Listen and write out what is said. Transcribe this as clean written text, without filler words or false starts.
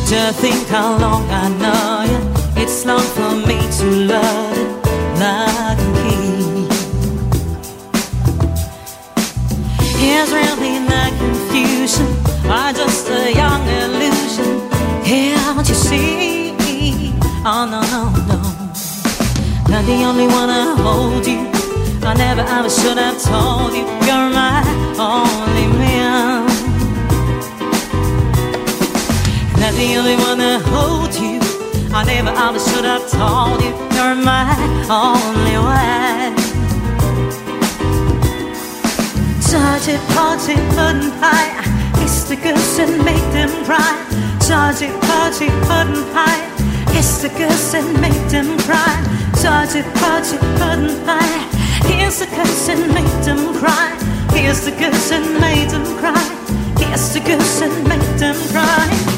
To think how long I know you, it's long for me to love it like a key. Here's really not confusion, or just a young illusion. Can't you see? Oh no, no, no. Not the only one I hold you. I never ever should have told you you're my only man. Not the only one that holds you. I never ever should have told you you're my only one. Touchy, party, pudding pie, kiss the goose and make them cry. Touchy, party, pudding pie, kiss the goose and make them cry. Touchy, party, pudding pie, kiss the goose and make them cry. Kiss the goose and make them cry. Kiss the goose and make them cry.